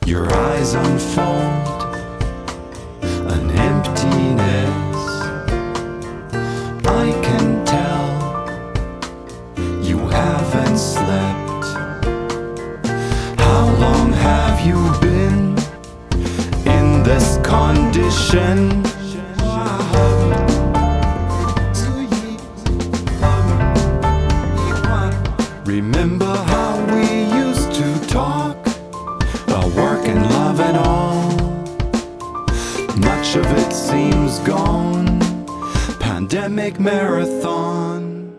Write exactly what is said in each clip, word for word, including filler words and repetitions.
Your eyes unfold an emptiness. I can tell you haven't slept. How long have you been in this condition? Remember how we used to talk about work and love and all. Much of it seems gone. Pandemic marathon.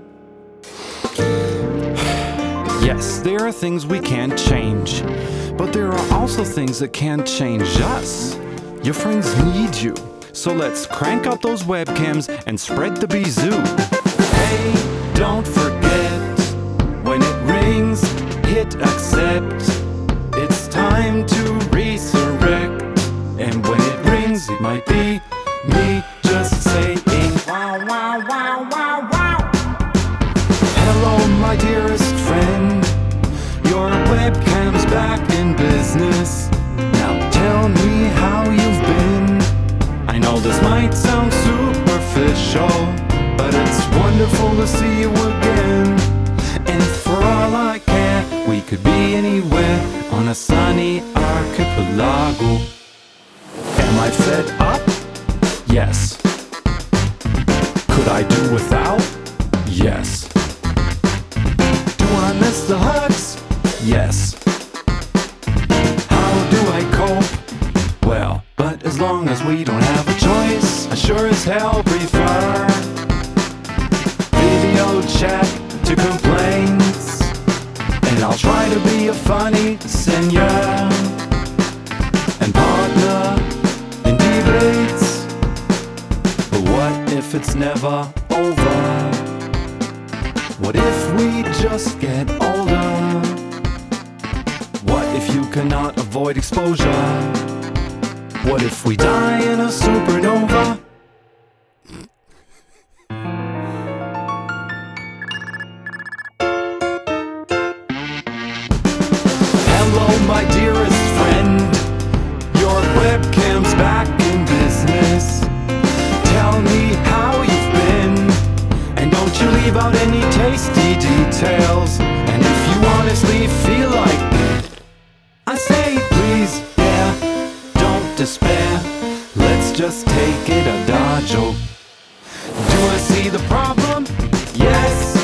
Yes, there are things we can't change, but there are also things that can't change us. Your friends need you, so let's crank up those webcams and spread the bizoo. Hey, don't forget, when it rings, hit accept. It's time to resurrect. And when it rings, it might be me just saying wow, wow, wow, wow, wow. Hello, my dearest friend. Your webcam's back in business. Now tell me how you've been. I know this might sound superficial, but it's wonderful to see you again. And for all I care, we could be anywhere on a sunny archipelago. Am I fed up? Yes. Could I do without? Yes. Do I miss the hugs? Yes. How do I cope? Well, but as long as we don't have a choice, I sure as hell prefer video chat to complaints. And I'll try to be a funny senor and partner in debates. But what if it's never over? What if we just get older? What if you cannot avoid exposure? What if we die in a supernova? Hello, my dearest friend. Your webcam's back in business. Tell me how you've been, and don't you leave out any tasty details. And if you honestly feel like I say please, yeah, don't despair. Let's just take it adagio. Do I see the problem? Yes.